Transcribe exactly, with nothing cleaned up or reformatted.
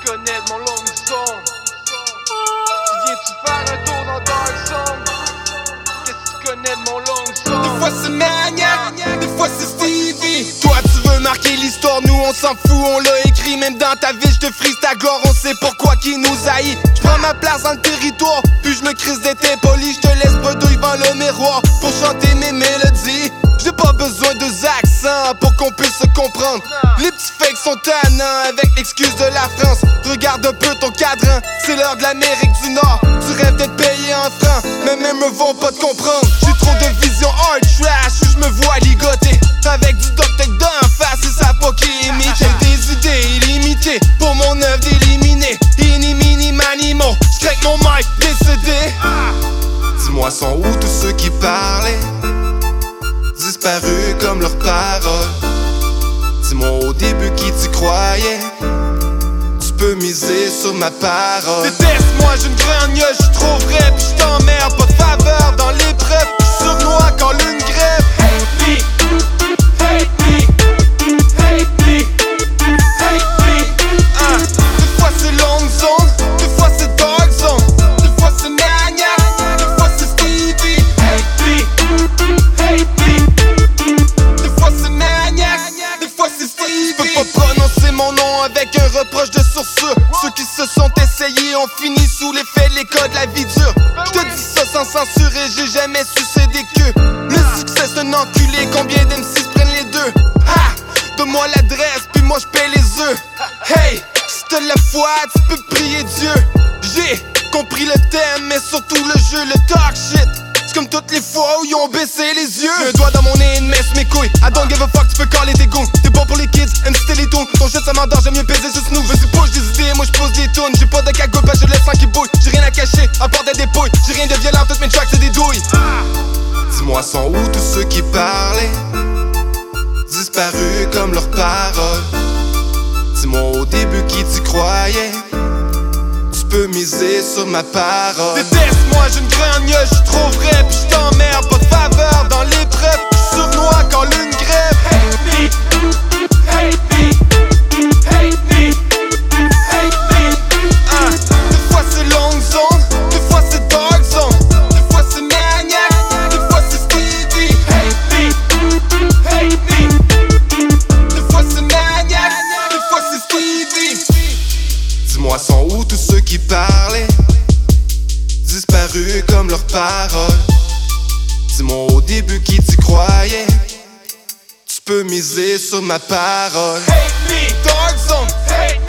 connais de mon long zone? Tu viens-tu faire un tour dans Dark Zone? Qu'est-ce que tu connais de mon long zone? Des fois c'est Maniac, des fois c'est Stevie. Toi tu veux marquer l'histoire, nous on s'en fout, on l'a écrit. Même dans ta vie je te frise ta gloire, on sait pourquoi qui nous haït. J'prends ma place dans le territoire, puis je me crise d'être impoli. J'te laisse bredouille devant le miroir pour chanter mes mélodies. J'ai pas besoin de accents pour qu'on puisse se comprendre. Les petits fakes sont tannants avec l'excuse de la France. Regarde un peu ton cadran, c'est l'heure de l'Amérique du Nord. Tu rêves d'être payé en francs, mais même me vont pas te comprendre. J'ai trop de vision hard trash où je me vois ligoter avec du duct d'en face et ça pas qui imite. J'ai des idées illimitées pour mon œuvre d'éliminer. Ini mini manimo, j'craque mon mic décédé. Dis-moi sont où tous ceux qui parlaient, disparus comme leurs paroles. Dis-moi au début qui tu croyais, tu peux miser sur ma parole. Déteste-moi, j'ai une grande gueule, j'suis trop vrai, pis j't'emmerde. Pas de faveur dans l'épreuve, sournois quand lune grève. Hate me, hate me, hate me, hate me. Ah, des fois c'est long zone, des fois c'est dark zone, des fois c'est Maniac, des fois c'est Stevie. Hate me, hate me. Des fois c'est Maniac, des fois c'est Stevie. Je peux pas prononcer mon nom avec un reproche de sourceux. Ceux qui se sont essayés ont fini sous l'effet de l'école de la vie dure. Je te dis ça sans censurer, j'ai jamais sucé des queues. Le succès c'est un enculé, combien d'M C prennent les deux? Ha! Donne-moi l'adresse, puis moi je paye les œufs. Hey! Si t'as de la foi, tu peux prier Dieu. J'ai compris le thème, mais surtout le jeu, le talk shit. Comme toutes les fois où ils ont baissé les yeux. J'ai un doigt dans mon nez, une messe, mes couilles. I don't give a fuck, tu peux caler des goûts. T'es bon pour les kids, M C Télétoon. Ton shit ça m'endort, j'aime mieux baiser juste nous. Vas-y push des idées, moi j'pose des tunes. J'ai pas de cagoule, parce que je laisse sans qui bouille. J'ai rien à cacher, à part des dépouilles. J'ai rien de violent, toutes mes tracks c'est des douilles. Dis-moi sont où tous ceux qui parlaient, disparus comme leurs paroles. Dis-moi au début qui tu croyais, tu peux miser sur ma parole. Déteste-moi, j'ai une grande gueule, j'suis trop vrai, pis j't'emmerde. Pas de faveur dans l'épreuve, j'suis sournois quand lune grève. Hate me, hate me, hate me, hate me. Ah, des fois c'est long zone, des fois c'est dark zone, des fois c'est Maniac, des fois c'est Stevie. Hate me, hate me. Des fois c'est Maniac, des fois c'est Stevie. Dis-moi sont où tous ceux qui parlaient, disparus comme leurs paroles. Dis-moi au début qui tu croyais, tu peux miser sur ma parole. Hate me, dark zone, hate me.